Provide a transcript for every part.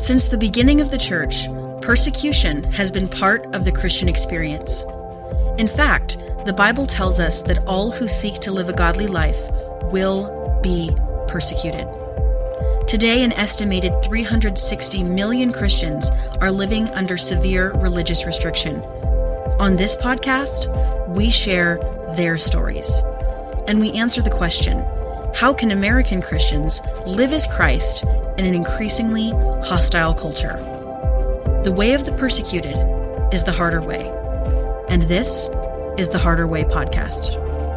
Since the beginning of the church, persecution has been part of the Christian experience. In fact, the Bible tells us that all who seek to live a godly life will be persecuted. Today, an estimated 360 million Christians are living under severe religious restriction. On this podcast, we share their stories. And we answer the question, how can American Christians live as Christ in an increasingly hostile culture? The way of the persecuted is the harder way. And this is the Harder Way podcast.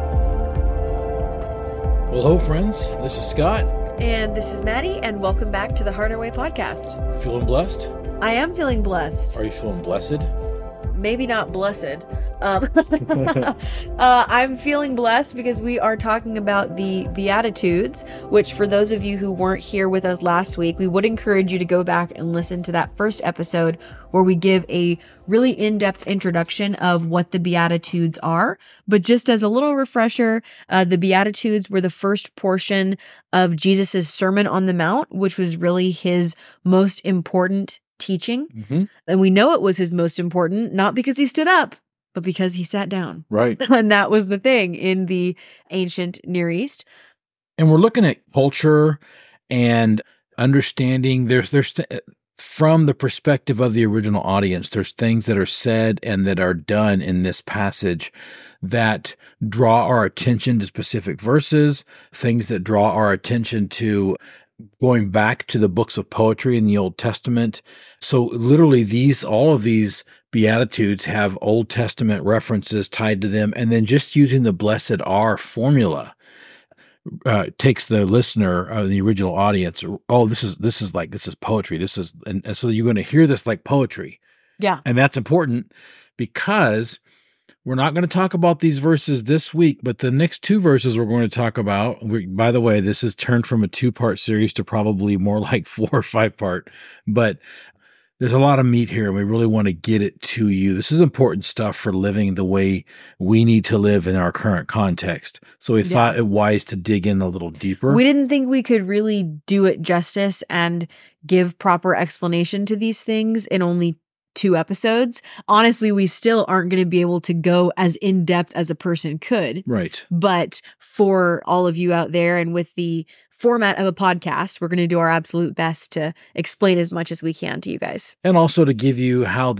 Well, hello, friends. This is Scott. And this is Maddie, and welcome back to the Harder Way podcast. Feeling blessed? I am feeling blessed. Are you feeling blessed? Maybe not blessed. I'm feeling blessed because we are talking about the Beatitudes, which for those of you who weren't here with us last week, we would encourage you to go back and listen to that first episode where we give a really in-depth introduction of what the Beatitudes are. But just as a little refresher, the Beatitudes were the first portion of Jesus's Sermon on the Mount, which was really his most important teaching. Mm-hmm. And we know it was his most important, not because he stood up, but because he sat down. Right. And that was the thing in the ancient Near East. And we're looking at culture and understanding there's from the perspective of the original audience, there's things that are said and that are done in this passage that draw our attention to specific verses, things that draw our attention to going back to the books of poetry in the Old Testament. So literally all of these Beatitudes have Old Testament references tied to them. And then just using the blessed are formula takes the listener, the original audience, this is poetry. And so you're going to hear this like poetry. Yeah. And that's important because we're not going to talk about these verses this week, but the next two verses we're going to talk about, by the way, this has turned from a 2-part series to probably more like 4 or 5-part, but there's a lot of meat here and we really want to get it to you. This is important stuff for living the way we need to live in our current context. So we thought it wise to dig in a little deeper. We didn't think we could really do it justice and give proper explanation to these things in only 2 episodes. Honestly, we still aren't going to be able to go as in-depth as a person could. Right. But for all of you out there and with the format of a podcast, we're going to do our absolute best to explain as much as we can to you guys. And also to give you how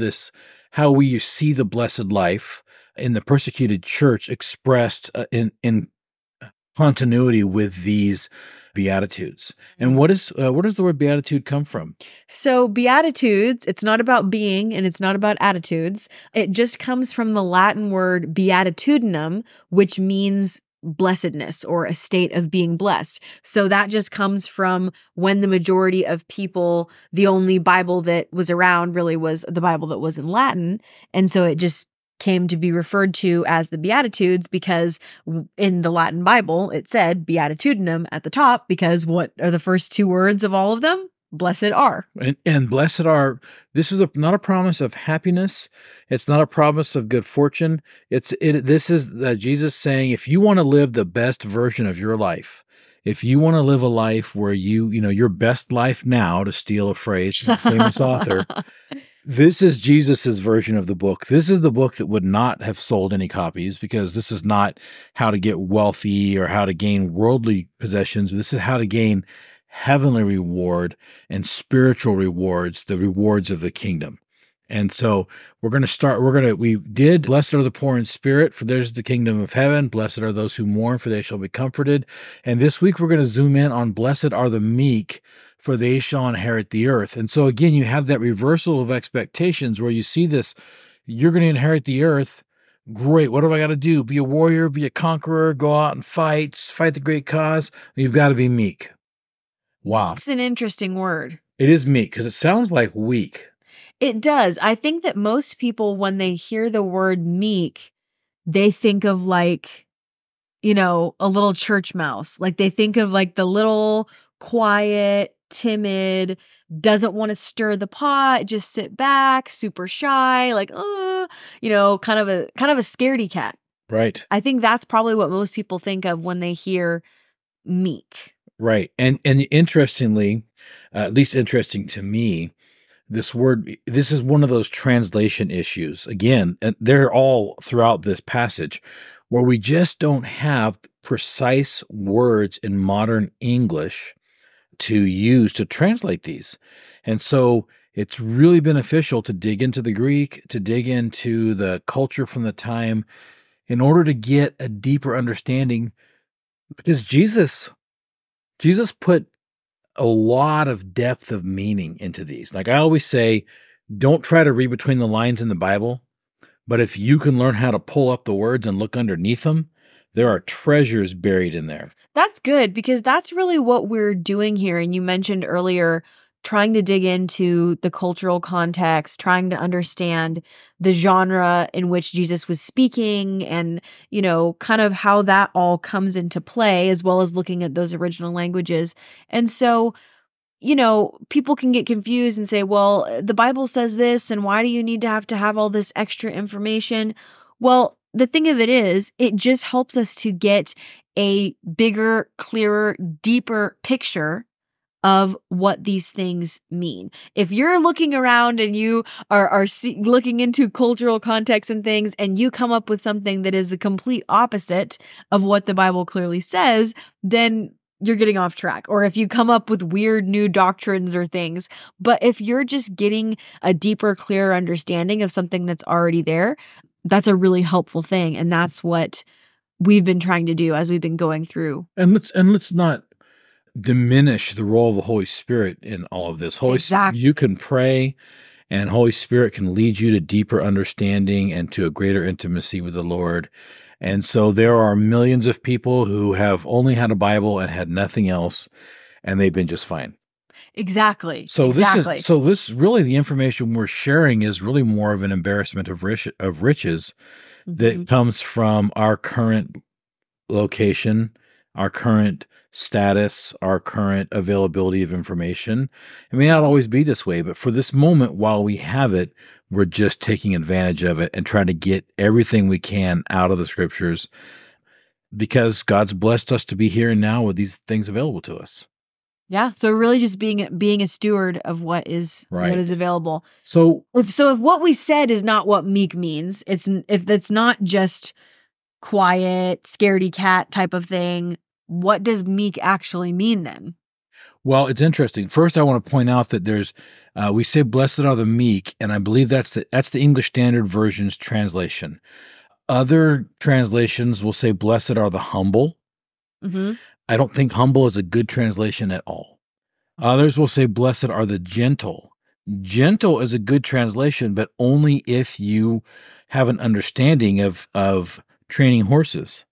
we see the blessed life in the persecuted church expressed in continuity with these Beatitudes. And where does the word beatitude come from? So Beatitudes, it's not about being and it's not about attitudes. It just comes from the Latin word beatitudinum, which means blessedness or a state of being blessed. So that just comes from when the majority of people, the only Bible that was around really was the Bible that was in Latin. And so it just came to be referred to as the Beatitudes because in the Latin Bible, it said beatitudinum at the top because what are the first 2 words of all of them? Blessed are. And blessed are, this is not a promise of happiness. It's not a promise of good fortune. This is Jesus saying, if you want to live the best version of your life, if you want to live a life where your best life now, to steal a phrase from a famous author, this is Jesus's version of the book. This is the book that would not have sold any copies because this is not how to get wealthy or how to gain worldly possessions. This is how to gain heavenly reward and spiritual rewards, the rewards of the kingdom. And so we did, blessed are the poor in spirit, for theirs is the kingdom of heaven. Blessed are those who mourn, for they shall be comforted. And this week we're going to zoom in on blessed are the meek, for they shall inherit the earth. And so again, you have that reversal of expectations where you see this, you're going to inherit the earth. Great. What do I got to do? Be a warrior, be a conqueror, go out and fight the great cause. You've got to be meek. Wow. It's an interesting word. It is meek because it sounds like weak. It does. I think that most people, when they hear the word meek, they think of like, a little church mouse. Like they think of like the little quiet, timid, doesn't want to stir the pot, just sit back, super shy, like, kind of a scaredy cat. Right. I think that's probably what most people think of when they hear meek. Right. And interestingly, at least interesting to me, this word, this is one of those translation issues. Again, and they're all throughout this passage where we just don't have precise words in modern English to use to translate these. And so it's really beneficial to dig into the Greek, to dig into the culture from the time in order to get a deeper understanding, because Jesus put a lot of depth of meaning into these. Like I always say, don't try to read between the lines in the Bible, but if you can learn how to pull up the words and look underneath them, there are treasures buried in there. That's good because that's really what we're doing here. And you mentioned earlier trying to dig into the cultural context, trying to understand the genre in which Jesus was speaking and, kind of how that all comes into play, as well as looking at those original languages. And so, people can get confused and say, well, the Bible says this, and why do you need to have all this extra information? Well, the thing of it is, it just helps us to get a bigger, clearer, deeper picture of what these things mean. If you're looking around and you are looking into cultural context and things, and you come up with something that is the complete opposite of what the Bible clearly says, then you're getting off track. Or if you come up with weird new doctrines or things. But if you're just getting a deeper, clearer understanding of something that's already there, that's a really helpful thing. And that's what we've been trying to do as we've been going through. And let's not diminish the role of the Holy Spirit in all of this. Exactly. You can pray, and Holy Spirit can lead you to deeper understanding and to a greater intimacy with the Lord. And so there are millions of people who have only had a Bible and had nothing else, and they've been just fine. Exactly. So this really, the information we're sharing is really more of an embarrassment of riches that comes from our current location, our current status, our current availability of information. It may not always be this way, but for this moment, while we have it, we're just taking advantage of it and trying to get everything we can out of the scriptures, because God's blessed us to be here and now with these things available to us. Yeah. So really just being a steward of what is available. So if what we said is not what meek means, if that's not just quiet, scaredy cat type of thing, what does meek actually mean then? Well, it's interesting. First, I want to point out that there's, we say blessed are the meek, and I believe that's the English Standard Version's translation. Other translations will say blessed are the humble. Mm-hmm. I don't think humble is a good translation at all. Others will say blessed are the gentle. Gentle is a good translation, but only if you have an understanding of training horses.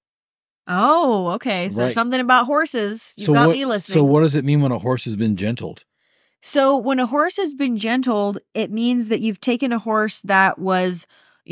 Oh, okay. So Right. something about horses. You've got me listening. So what does it mean when a horse has been gentled? So when a horse has been gentled, it means that you've taken a horse that was,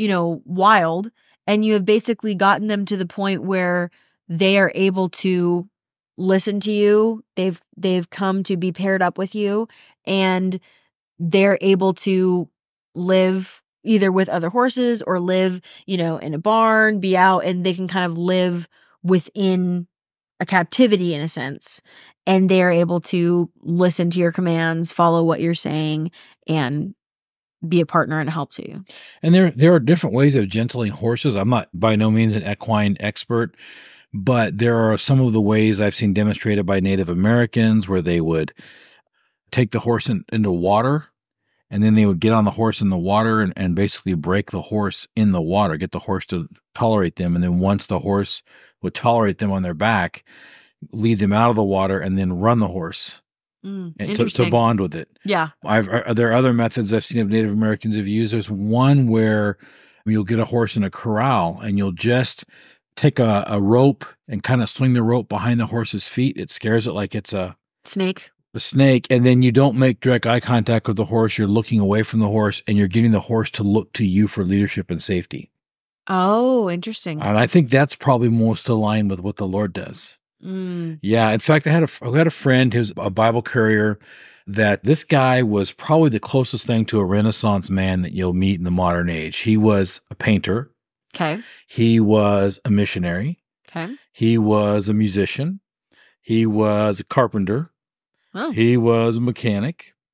wild, and you have basically gotten them to the point where they are able to listen to you. They've come to be paired up with you, and they're able to live either with other horses or live, in a barn, be out, and they can kind of live within a captivity in a sense, and they're able to listen to your commands, follow what you're saying, and be a partner and help to you. And there are different ways of gentling horses. I'm not by no means an equine expert, but there are some of the ways I've seen demonstrated by Native Americans where they would take the horse into water, and then they would get on the horse in the water and basically break the horse in the water, get the horse to tolerate them. And then once the horse would tolerate them on their back, lead them out of the water and then run the horse and to bond with it. Yeah. There are other methods I've seen of Native Americans have used. There's one where you'll get a horse in a corral and you'll just take a rope and kind of swing the rope behind the horse's feet. It scares it like it's a snake. And then you don't make direct eye contact with the horse. You're looking away from the horse, and you're getting the horse to look to you for leadership and safety. Oh, interesting. And I think that's probably most aligned with what the Lord does. Yeah. In fact, I had a friend who's a Bible courier that this guy was probably the closest thing to a Renaissance man that you'll meet in the modern age. He was a painter. Okay. He was a missionary. Okay. He was a musician. He was a carpenter. Oh. He was a mechanic.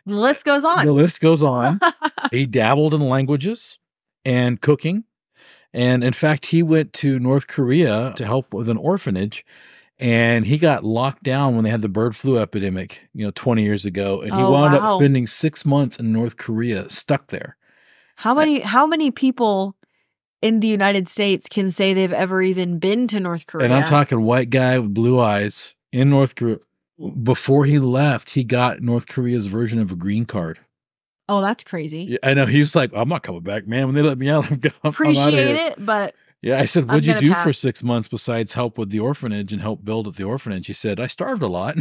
The list goes The on. list goes on. He dabbled in languages and cooking. And in fact, he went to North Korea to help with an orphanage, and he got locked down when they had the bird flu epidemic, 20 years ago. And he Oh, wound up wow. spending 6 months in North Korea, stuck there. How many people in the United States can say they've ever even been to North Korea? And I'm talking white guy with blue eyes in North Korea. Before he left, he got North Korea's version of a green card. Oh, that's crazy. Yeah, I know. He was like, I'm not coming back, man. When they let me out, I'm out of Appreciate here. it, but Yeah, I said, I'm what'd you gonna do pass. for 6 months besides help with the orphanage and help build at the orphanage? He said, I starved a lot.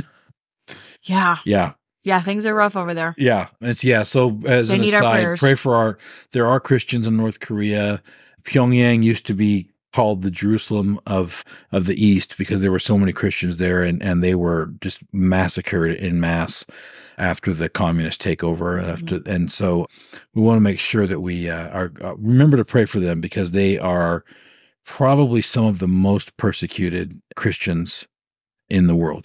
yeah. Yeah. Yeah, things are rough over there. Yeah. So as They an need our aside, prayers. pray for there are Christians in North Korea. Pyongyang used to be called the Jerusalem of the East because there were so many Christians there, and they were just massacred in mass after the communist takeover. And so we want to make sure that we remember to pray for them, because they are probably some of the most persecuted Christians in the world.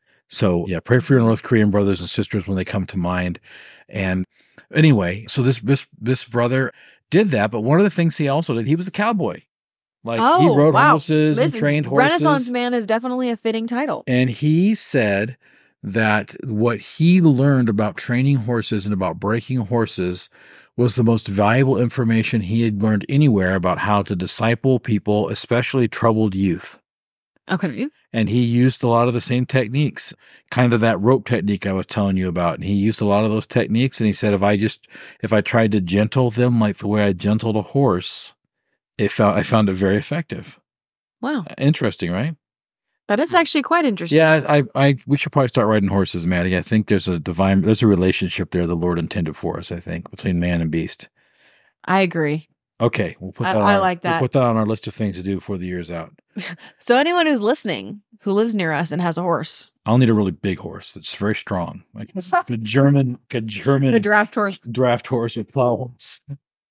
So yeah, pray for your North Korean brothers and sisters when they come to mind. And anyway, so this brother did that, but one of the things he also did, he was a cowboy. Like he rode horses and trained horses. Renaissance man is definitely a fitting title. And he said that what he learned about training horses and about breaking horses was the most valuable information he had learned anywhere about how to disciple people, especially troubled youth. Okay. And he used a lot of the same techniques, kind of that rope technique I was telling you about. And he used a lot of those techniques. And he said, if I tried to gentle them like the way I gentled a horse, I found it very effective. Wow. Interesting, right? That is actually quite interesting. Yeah, we should probably start riding horses, Maddie. I think there's a relationship there the Lord intended for us, I think, between man and beast. I agree. Okay, we'll put that I like that. We'll put that on our list of things to do before the year's out. So anyone who's listening who lives near us and has a horse. I'll need a really big horse that's very strong. Like a German A draft horse. With plow horse.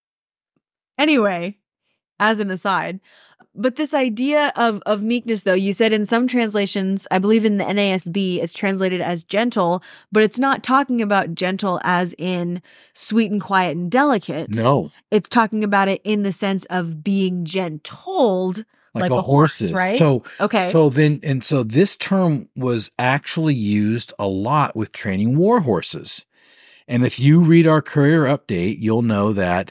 Anyway, as an aside, but this idea of meekness, though, you said in some translations, I believe in the NASB, it's translated as gentle, but it's not talking about gentle as in sweet and quiet and delicate. No. It's talking about it in the sense of being gentled like a horse is, right? Okay. So this term was actually used a lot with training war horses. And if you read our Courier Update, you'll know that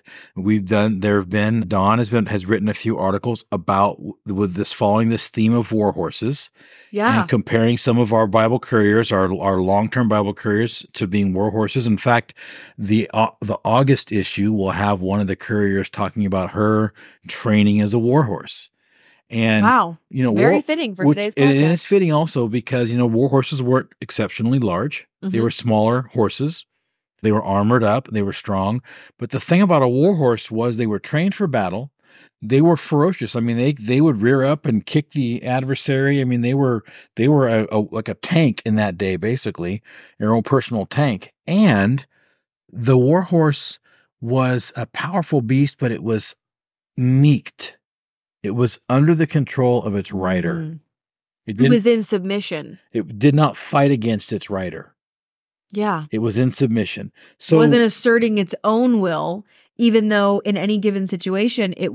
Don has written a few articles about following this theme of war horses. Yeah. And comparing some of our Bible couriers, our long-term Bible couriers, to being war horses. In fact, the August issue will have one of the couriers talking about her training as a war horse. And wow, very fitting for today's podcast. And it's fitting also because war horses weren't exceptionally large; they were smaller horses. They were armored up, they were strong. But the thing about a war horse was they were trained for battle. They were ferocious. I mean, they would rear up and kick the adversary. I mean, they were like a tank in that day, basically, their own personal tank. And the war horse was a powerful beast, but it was meeked. It was under the control of its rider. It was in submission. It did not fight against its rider. Yeah. It was in submission. So it wasn't asserting its own will, even though in any given situation, a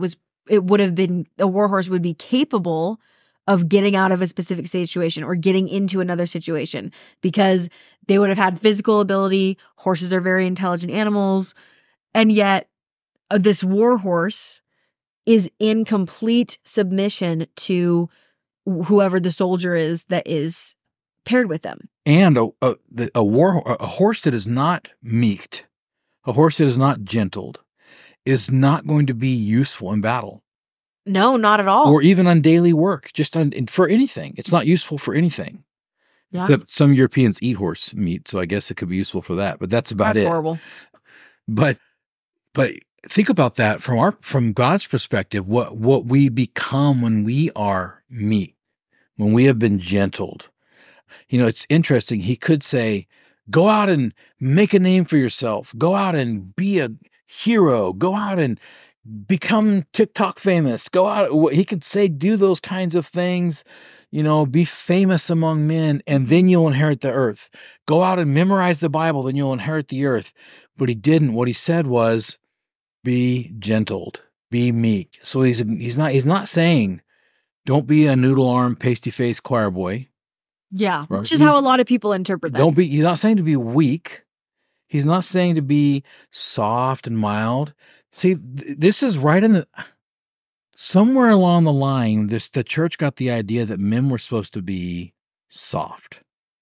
war horse would be capable of getting out of a specific situation or getting into another situation because they would have had physical ability. Horses are very intelligent animals. And yet this war horse is in complete submission to whoever the soldier is that is paired with them. And a horse that is not meeked, a horse that is not gentled, is not going to be useful in battle. No, not at all. Or even on daily work, for anything. It's not useful for anything. Yeah. Some Europeans eat horse meat, so I guess it could be useful for that. But that's about it. That's horrible. But think about that from God's perspective. What we become when we are meek, when we have been gentled. It's interesting. He could say, go out and make a name for yourself. Go out and be a hero. Go out and become TikTok famous. Go out. He could say, do those kinds of things, be famous among men, and then you'll inherit the earth. Go out and memorize the Bible, then you'll inherit the earth. But he didn't. What he said was, be gentled, be meek. So he's not saying, don't be a noodle arm, pasty face choir boy. Yeah, Right? which is how a lot of people interpret that. He's not saying to be weak. He's not saying to be soft and mild. See, this is right somewhere along the line, the church got the idea that men were supposed to be soft.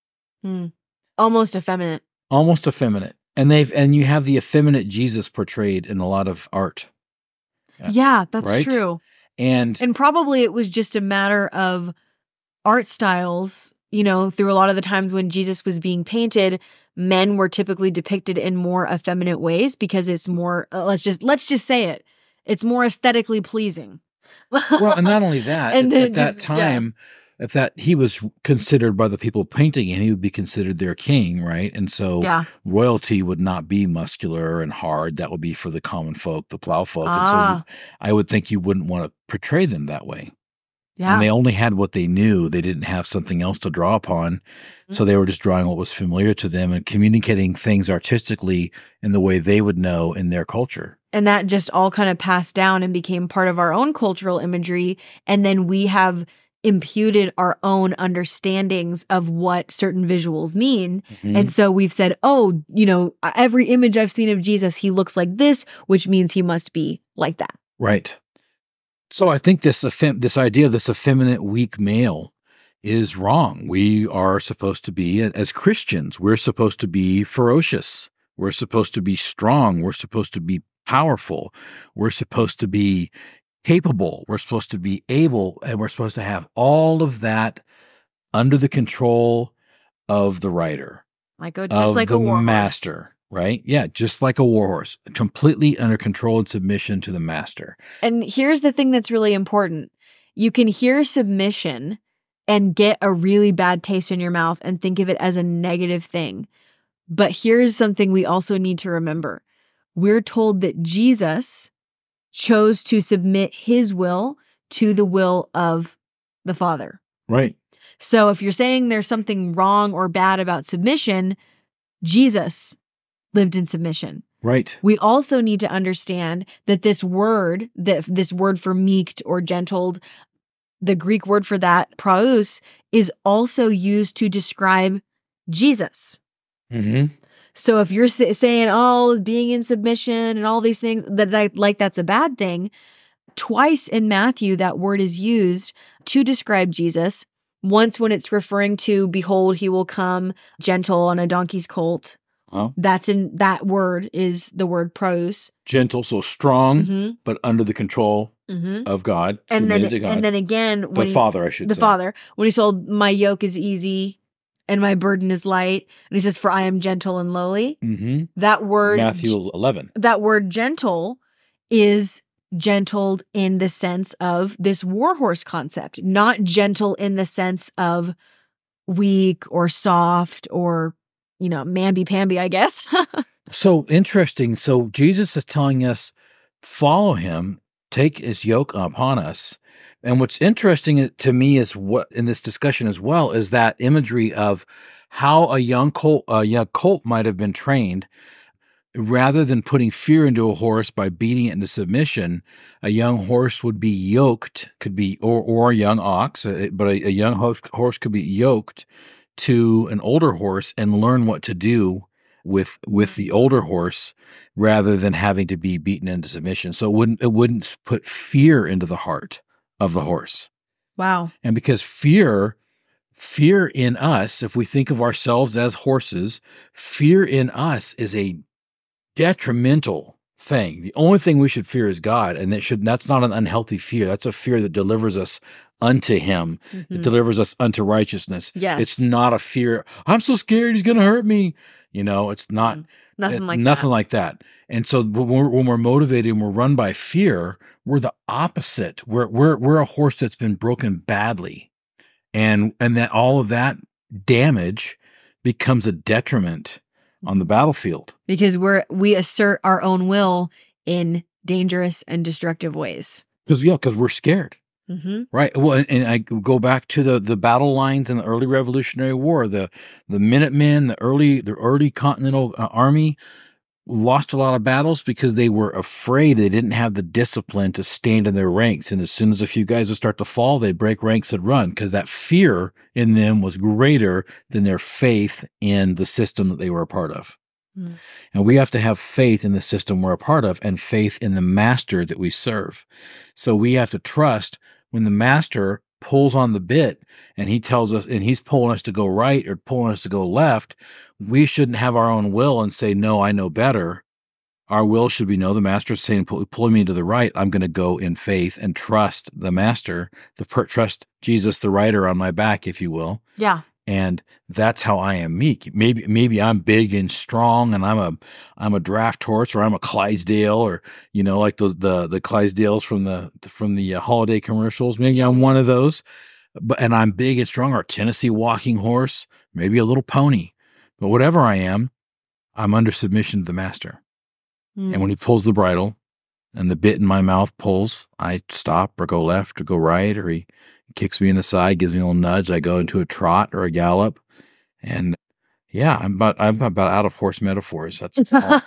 Almost effeminate. Almost effeminate. And you have the effeminate Jesus portrayed in a lot of art. Yeah, that's right? true. And probably it was just a matter of art styles, through a lot of the times when Jesus was being painted, men were typically depicted in more effeminate ways because it's more, let's just say it, it's more aesthetically pleasing. Well, and not only that, at that time, if that he was considered by the people painting him, he would be considered their king, right? And so royalty would not be muscular and hard. That would be for the common folk, the plow folk. And so I would think you wouldn't want to portray them that way. Yeah. And they only had what they knew. They didn't have something else to draw upon. So they were just drawing what was familiar to them and communicating things artistically in the way they would know in their culture. And that just all kind of passed down and became part of our own cultural imagery. And then we have imputed our own understandings of what certain visuals mean. Mm-hmm. And so we've said, every image I've seen of Jesus, he looks like this, which means he must be like that. Right. So I think this idea of this effeminate, weak male is wrong. We are supposed to be, as Christians, we're supposed to be ferocious. We're supposed to be strong. We're supposed to be powerful. We're supposed to be capable. We're supposed to be able, and we're supposed to have all of that under the control of the rider. Just like a war master. Horse. Right? Yeah, just like a war horse, completely under control and submission to the master. And here's the thing that's really important. You can hear submission and get a really bad taste in your mouth and think of it as a negative thing. But here's something we also need to remember. We're told that Jesus chose to submit his will to the will of the Father. Right. So if you're saying there's something wrong or bad about submission, Jesus lived in submission. Right. We also need to understand that this word for meeked or gentled, the Greek word for that, praus, is also used to describe Jesus. Mm-hmm. So if you're saying, being in submission and all these things, that's a bad thing, twice in Matthew that word is used to describe Jesus. Once when it's referring to, behold, he will come gentle on a donkey's colt. Oh. That word is the word praus. Gentle, so strong, but under the control of God. And then again, the Father, I should say. The Father, when he told, my yoke is easy and my burden is light. And he says, for I am gentle and lowly. Mm-hmm. That word, Matthew 11. That word gentle is gentled in the sense of this warhorse concept, not gentle in the sense of weak or soft or, mamby-pamby, I guess. So interesting. So Jesus is telling us, follow him, take his yoke upon us. And what's interesting to me is what in this discussion as well is that imagery of how a young colt might have been trained. Rather than putting fear into a horse by beating it into submission, a young horse would be yoked, could be, or a young ox, but a young horse could be yoked to an older horse and learn what to do with the older horse rather than having to be beaten into submission. So it wouldn't put fear into the heart of the horse. Wow. And because fear in us, if we think of ourselves as horses, fear in us is a detrimental thing. The only thing we should fear is God, and that's not an unhealthy fear. That's a fear that delivers us unto him. It delivers us unto righteousness. Yes. It's not a fear. I'm so scared he's going to hurt me. It's not nothing like that. And so when we're motivated and we're run by fear, we're the opposite. We're a horse that's been broken badly, and that all of that damage becomes a detriment on the battlefield. Because we assert our own will in dangerous and destructive ways. Because we're scared. Mm-hmm. Right. Well, and I go back to the battle lines in the early Revolutionary War. The Minutemen, the early Continental Army lost a lot of battles because they were afraid. They didn't have the discipline to stand in their ranks. And as soon as a few guys would start to fall, they'd break ranks and run because that fear in them was greater than their faith in the system that they were a part of. Mm. And we have to have faith in the system we're a part of and faith in the master that we serve. So we have to trust when the master pulls on the bit and he tells us, and he's pulling us to go right or pulling us to go left, we shouldn't have our own will and say, no, I know better. Our will should be, no, the master's saying, pulling me to the right. I'm going to go in faith and trust the master, trust Jesus, the rider on my back, if you will. Yeah. And that's how I am meek. Maybe I'm big and strong, and I'm a draft horse, or I'm a Clydesdale, or like the Clydesdales from the holiday commercials. Maybe I'm one of those, and I'm big and strong, or a Tennessee walking horse, maybe a little pony. But whatever I am, I'm under submission to the master. Mm. And when he pulls the bridle, and the bit in my mouth pulls, I stop or go left or go right, or he kicks me in the side, gives me a little nudge. I go into a trot or a gallop. And yeah, I'm about out of horse metaphors. That's all.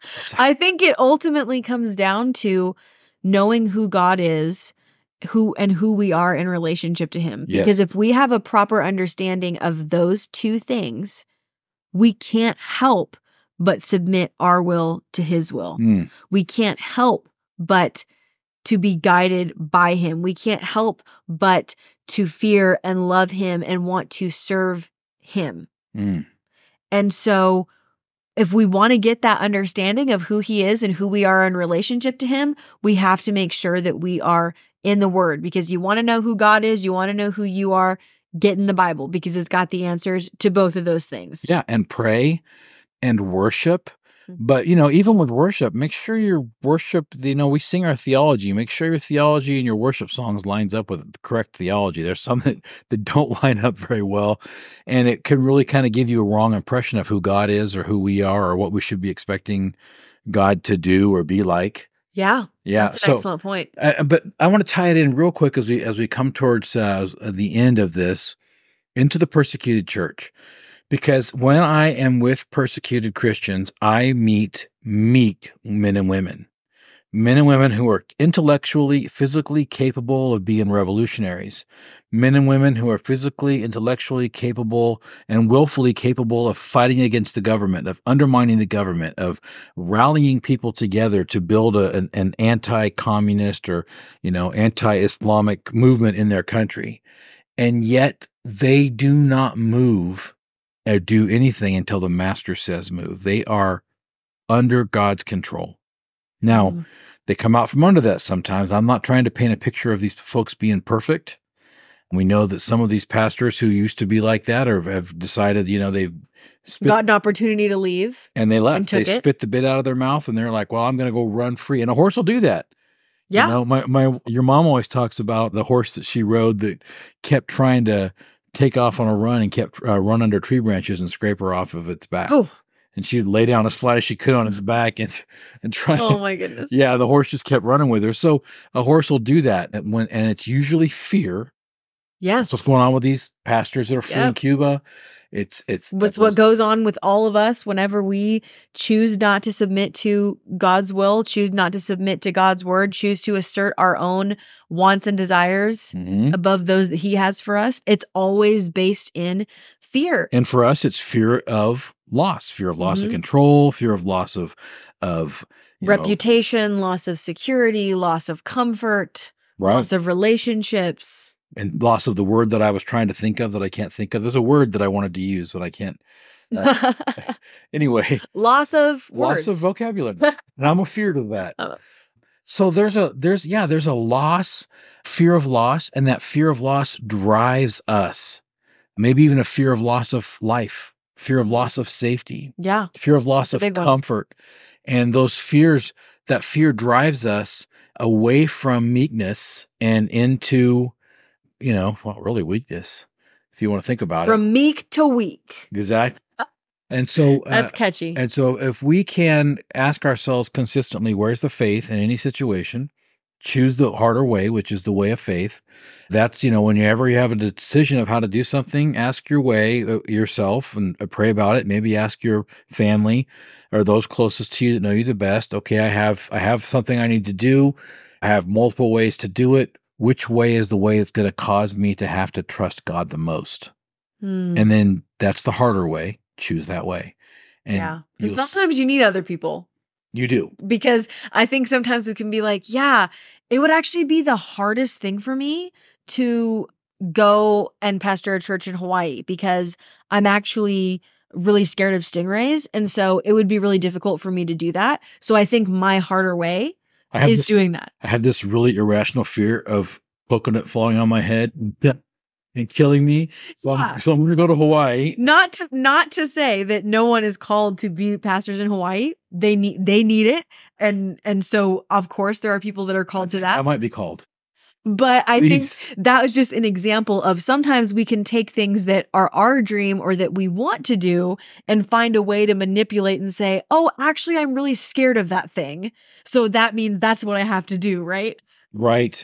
I think it ultimately comes down to knowing who God is, who we are in relationship to him. Yes. Because if we have a proper understanding of those two things, we can't help but submit our will to his will. Mm. We can't help but to be guided by him. We can't help but to fear and love him and want to serve him. Mm. And so if we want to get that understanding of who he is and who we are in relationship to him, we have to make sure that we are in the word, because you want to know who God is. You want to know who you are. Get in the Bible, because it's got the answers to both of those things. Yeah. And pray and worship. But, even with worship, make sure your worship, we sing our theology. Make sure your theology and your worship songs lines up with the correct theology. There's some that don't line up very well. And it can really kind of give you a wrong impression of who God is or who we are or what we should be expecting God to do or be like. Yeah. Yeah. That's an excellent point. But I want to tie it in real quick as we come towards the end of this into the persecuted church. Because when I am with persecuted Christians, I meet meek men and women who are intellectually, physically capable of being revolutionaries, men and women who are physically, intellectually capable and willfully capable of fighting against the government, of undermining the government, of rallying people together to build an anti-communist or, anti-Islamic movement in their country. And yet they do not move or do anything until the master says move. They are under God's control. Now, they come out from under that sometimes. I'm not trying to paint a picture of these folks being perfect. We know that some of these pastors who used to be like that or have decided, they've got an opportunity to leave. And they left. They it. spit the bit out of their mouth and they're like, well, I'm going to go run free. And a horse will do that. Yeah. Your mom always talks about the horse that she rode that kept trying to take off on a run and kept run under tree branches and scrape her off of its back. Oh. And she would lay down as flat as she could on its back and try. Oh my goodness. Yeah, the horse just kept running with her. So a horse will do that, and it's usually fear. Yes. That's what's going on with these pastors that are fleeing Cuba. It's what goes on with all of us whenever we choose not to submit to God's will, choose not to submit to God's word, choose to assert our own wants and desires above those that he has for us. It's always based in fear. And for us, it's fear of loss of control, fear of loss of reputation, loss of security, loss of comfort, loss of relationships. And loss of the word that I was trying to think of that I can't think of. There's a word that I wanted to use, but I can't. Anyway. Loss of words. Loss of vocabulary. And I'm afeared of that. So there's a loss, fear of loss, and that fear of loss drives us. Maybe even a fear of loss of life, fear of loss of safety. Yeah. Fear of loss of comfort. And those fears, that fear drives us away from meekness and into really weakness, if you want to think about it. From meek to weak. Exactly. And so That's catchy. And so if we can ask ourselves consistently, where's the faith in any situation? Choose the harder way, which is the way of faith. That's, whenever you have a decision of how to do something, ask your way yourself and pray about it. Maybe ask your family or those closest to you that know you the best. Okay, I have something I need to do. I have multiple ways to do it. Which way is the way that's going to cause me to have to trust God the most? And then that's the harder way. Choose that way. And And sometimes you need other people. You do. Because I think sometimes we can be like, yeah, it would actually be the hardest thing for me to go and pastor a church in Hawaii because I'm actually really scared of stingrays. And so it would be really difficult for me to do that. So I think my harder way is doing that. I have this really irrational fear of coconut falling on my head and killing me. So I'm going to go to Hawaii. Not to say that no one is called to be pastors in Hawaii. They need it. And so of course there are people that are called to that. I might be called. But I think that was just an example of sometimes we can take things that are our dream or that we want to do and find a way to manipulate and say, oh, actually, I'm really scared of that thing. So that means that's what I have to do, right? Right.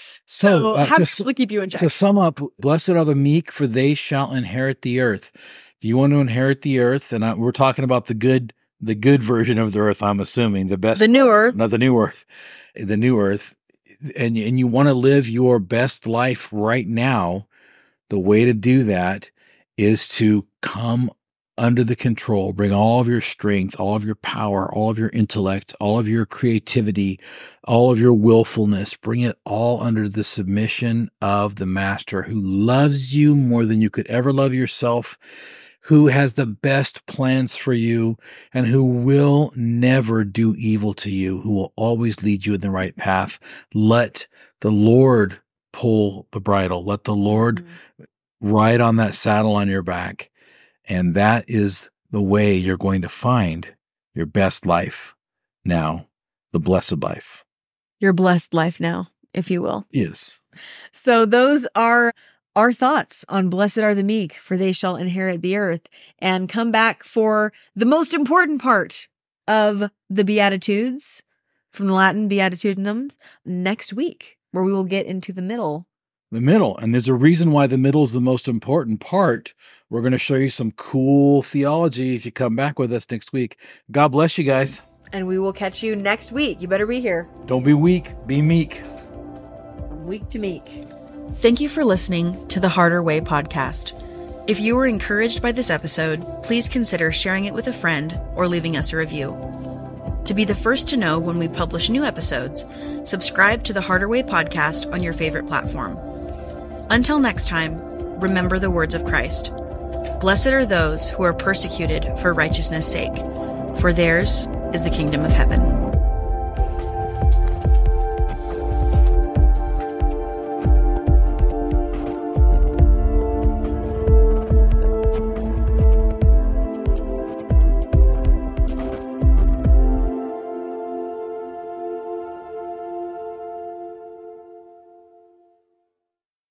So to keep you in check. To sum up, blessed are the meek, for they shall inherit the earth. If you want to inherit the earth, and we're talking about the good version of the earth, I'm assuming, the best. The new earth. Not the new earth. The new earth. And you want to live your best life right now, the way to do that is to come under the control, bring all of your strength, all of your power, all of your intellect, all of your creativity, all of your willfulness, bring it all under the submission of the Master who loves you more than you could ever love yourself, who has the best plans for you, and who will never do evil to you, who will always lead you in the right path. Let the Lord pull the bridle. Let the Lord ride on that saddle on your back. And that is the way you're going to find your best life now, the blessed life. Your blessed life now, if you will. Yes. So those are our thoughts on blessed are the meek, for they shall inherit the earth. And come back for the most important part of the Beatitudes, from the Latin Beatitudinum, next week, where we will get into the middle. The middle. And there's a reason why the middle is the most important part. We're going to show you some cool theology if you come back with us next week. God bless you guys. And we will catch you next week. You better be here. Don't be weak. Be meek. From weak to meek. Thank you for listening to the Harder Way podcast. If you were encouraged by this episode, please consider sharing it with a friend or leaving us a review. To be the first to know when we publish new episodes, subscribe to the Harder Way podcast on your favorite platform. Until next time, remember the words of Christ. Blessed are those who are persecuted for righteousness' sake, for theirs is the kingdom of heaven.